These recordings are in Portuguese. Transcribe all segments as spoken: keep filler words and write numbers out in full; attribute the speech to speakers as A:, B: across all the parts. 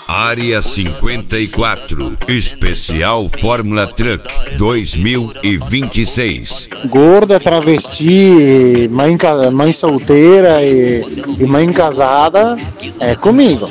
A: Área cinquenta e quatro, Especial Fórmula Truck dois mil e vinte e seis.
B: Gorda, travesti, mãe, mãe solteira e, e mãe casada, é comigo.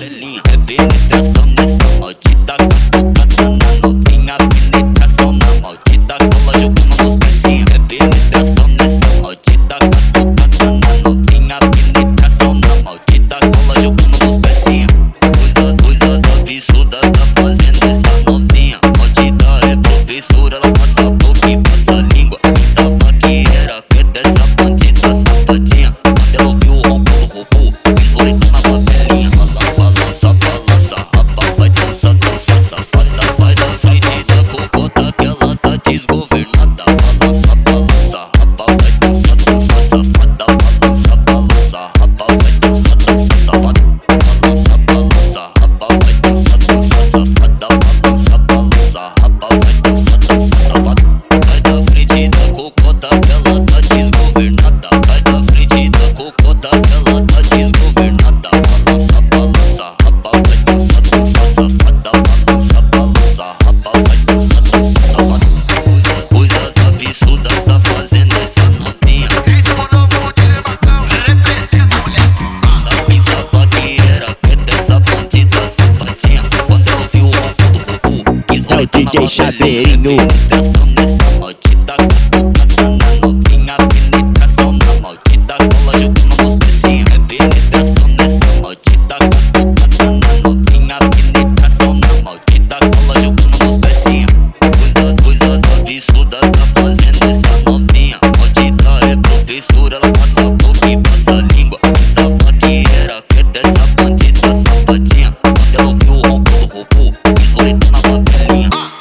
C: D J Chaveirinho.
D: Ah!